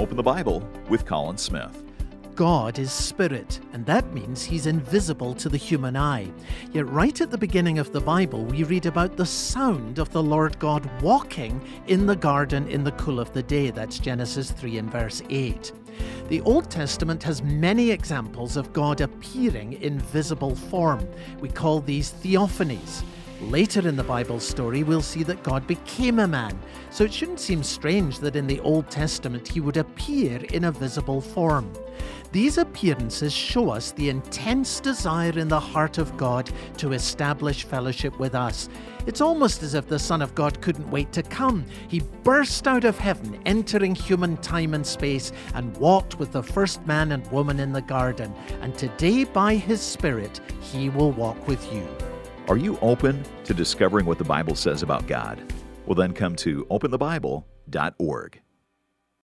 Open the Bible with Colin Smith. God is spirit, and that means he's invisible to the human eye. Yet right at the beginning of the Bible, we read about the sound of the Lord God walking in the garden in the cool of the day. That's Genesis 3 and verse 8. The Old Testament has many examples of God appearing in visible form. We call these theophanies. Later in the Bible story, we'll see that God became a man, so it shouldn't seem strange that in the Old Testament he would appear in a visible form. These appearances show us the intense desire in the heart of God to establish fellowship with us. It's almost as if the Son of God couldn't wait to come. He burst out of heaven, entering human time and space, and walked with the first man and woman in the garden. And today, by his Spirit, he will walk with you. Are you open to discovering what the Bible says about God? Well, then come to openthebible.org.